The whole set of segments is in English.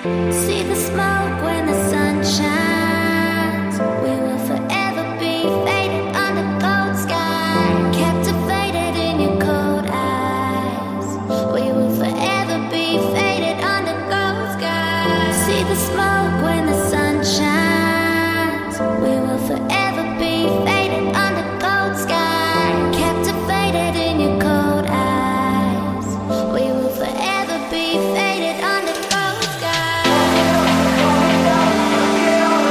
See the smoke when the sun shines. We will forever be faded under cold sky, captivated in your cold eyes. We will forever be faded under cold sky. See the smoke when the sun shines. We will forever be faded under cold sky, captivated in your cold eyes. We will forever be faded under cold sky.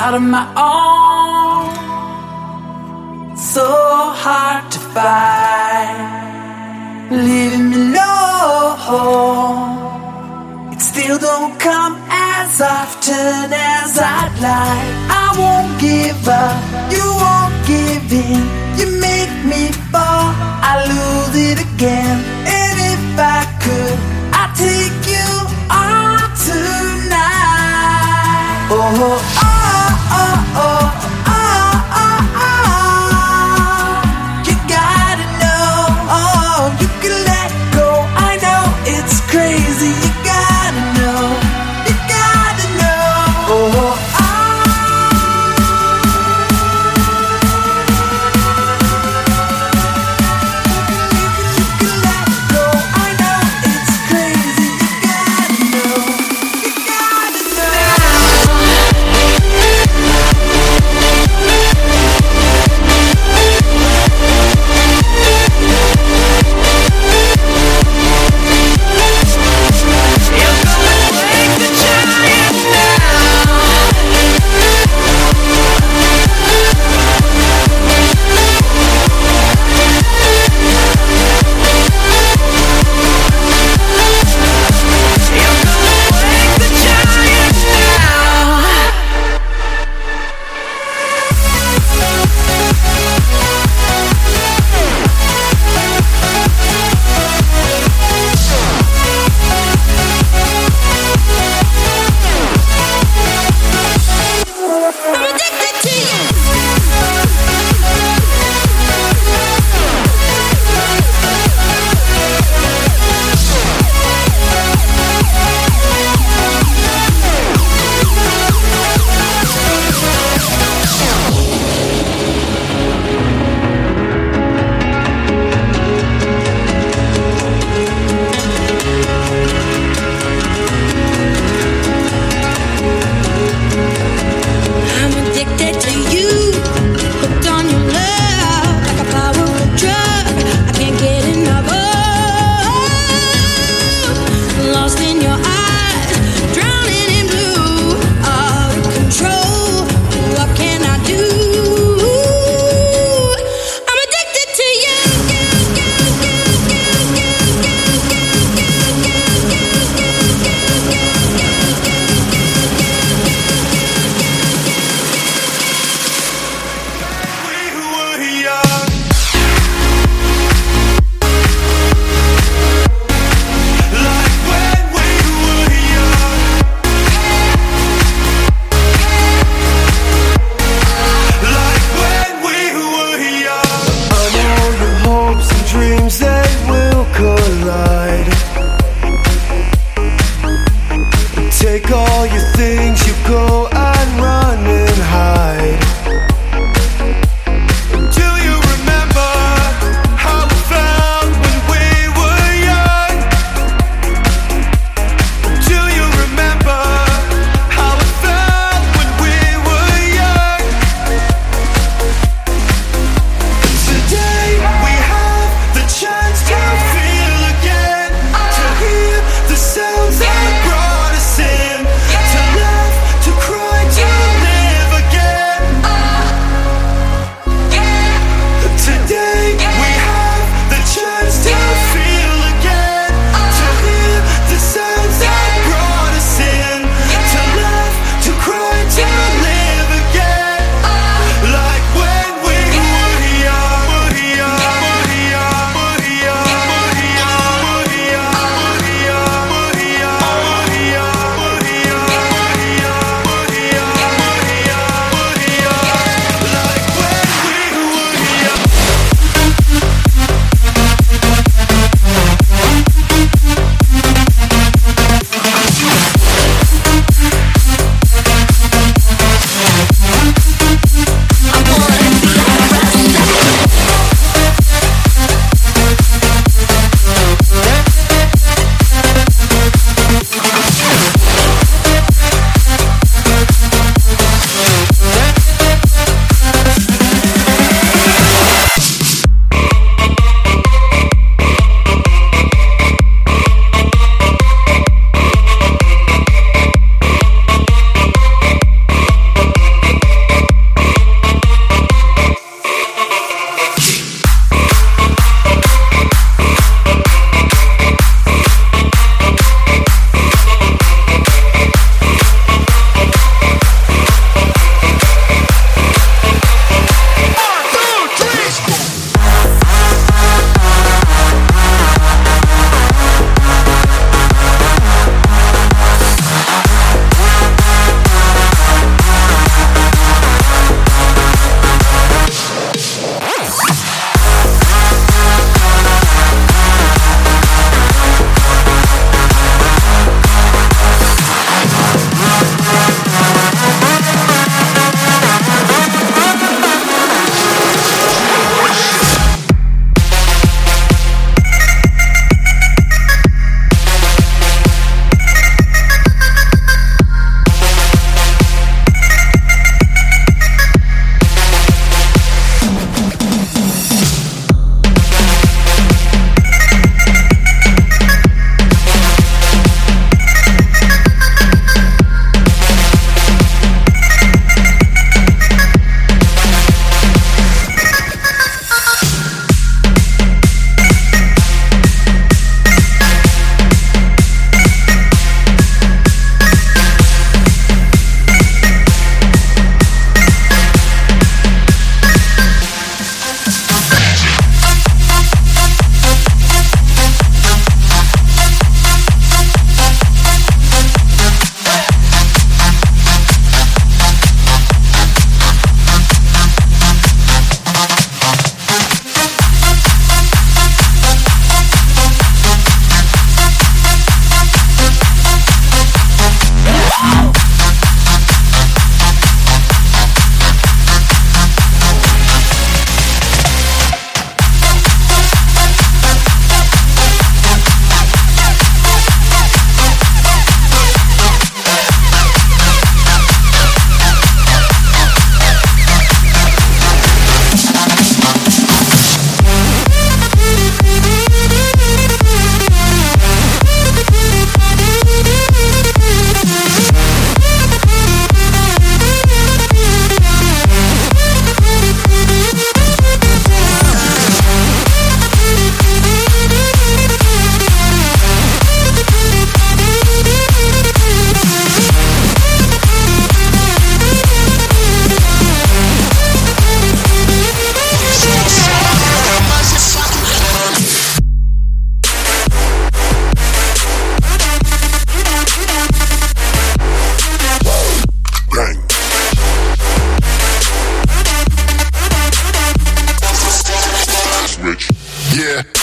out of my own. So hard to find, leaving me alone. It still don't come as often as I'd like. I won't give up, you won't give in. You make me fall, I lose it again. And if I could, I'd take you on tonight. Oh, oh, oh, oh, oh, oh, oh. You gotta know, oh, you can let go. I know it's crazy, you gotta know, you gotta know. Oh, oh.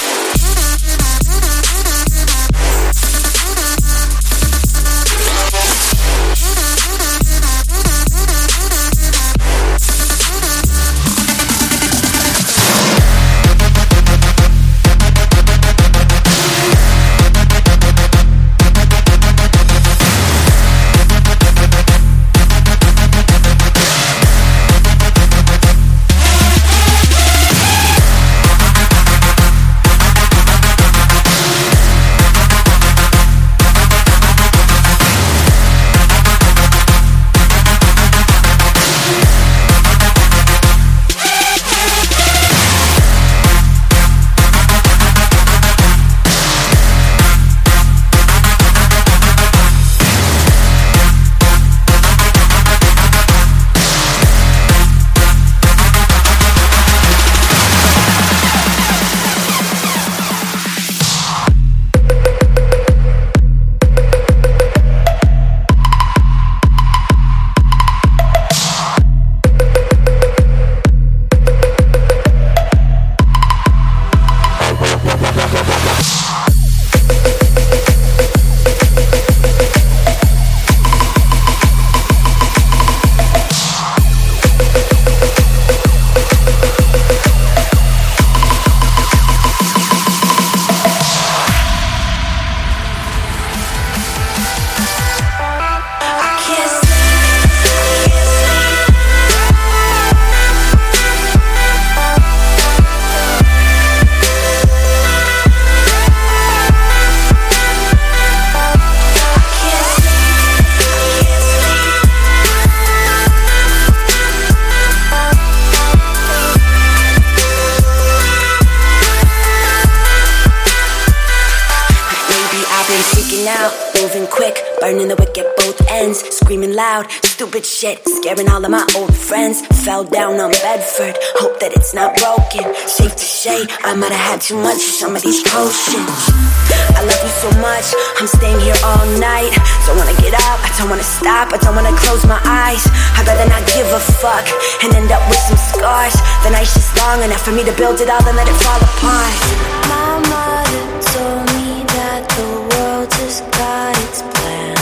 Burning the wick at both ends, screaming loud, stupid shit, scaring all of my old friends. Fell down on Bedford, hope that it's not broken. Safe to say, I might have had too much of some of these potions. I love you so much, I'm staying here all night. Don't wanna get up, I don't wanna stop, I don't wanna close my eyes. I'd rather not give a fuck and end up with some scars. The night's just long enough for me to build it all and let it fall apart. My mother told me that the world just got its plans.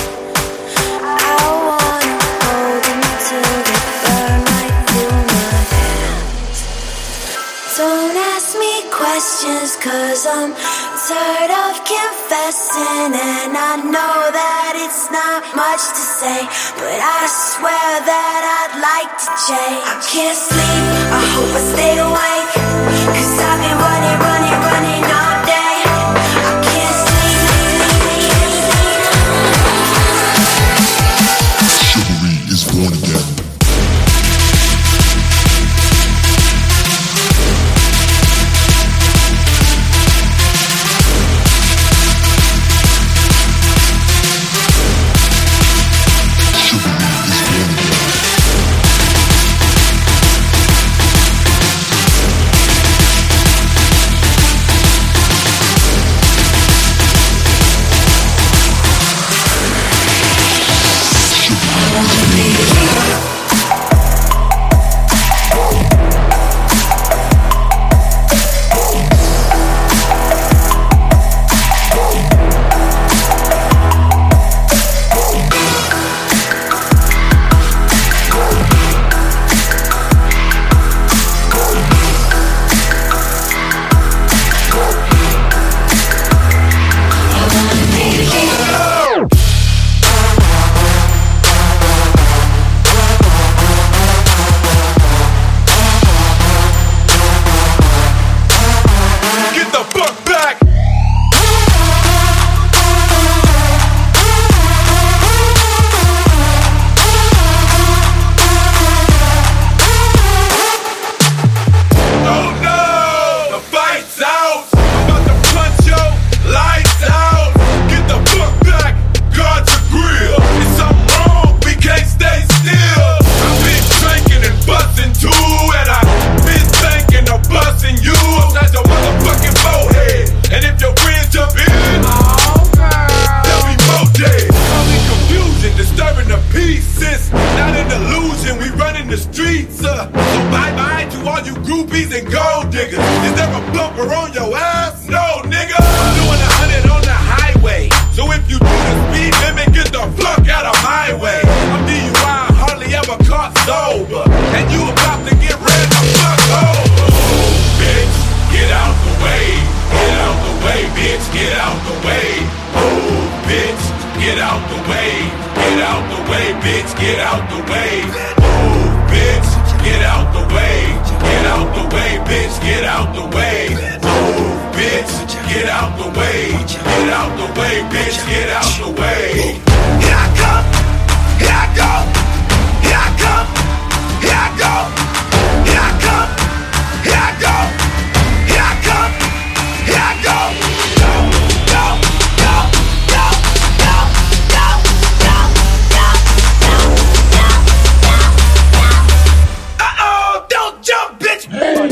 I wanna hold them till they burn right through my hands. Don't ask me questions, cause I'm tired of confessing. And I know that it's not much to say, but I swear that I'd like to change. I can't sleep, I hope I stay awake, cause I've been running all day. I can't sleep. Chivalry is born again. sober, and you about to get ready to fuck over. Move, bitch, get out the way. Get out the way, bitch, get out the way. Move, bitch, get out the way. Get out the way, bitch, get out the way. Move, bitch, get out the way. Get out the way, bitch, get out the way. Move, bitch, get out the way. Get out the way, bitch, get out the way. Here I come, here I go. Here I come, here I go. Here I come, here I go. Here I come, here I go. Go, go, go, go, go, go, go, go, go, go. Uh-oh, don't jump, bitch.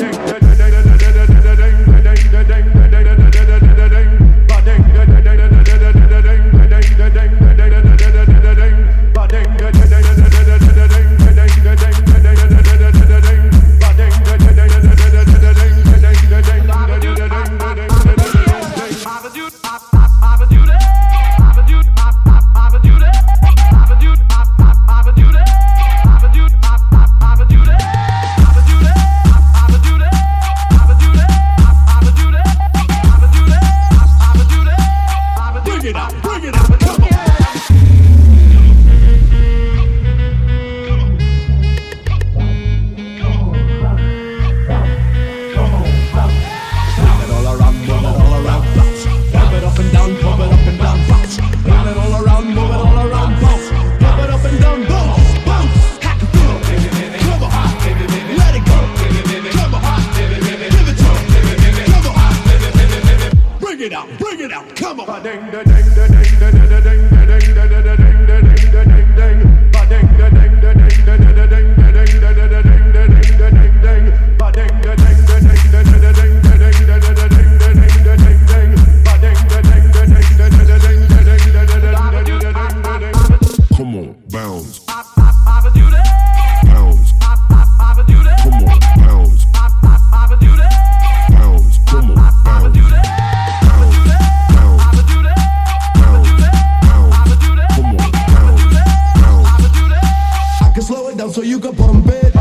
So you can pump it.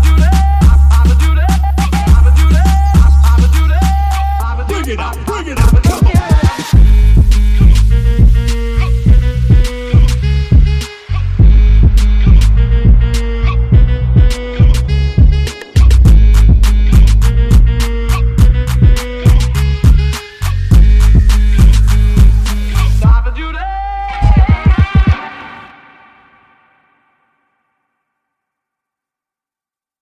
Bring it out.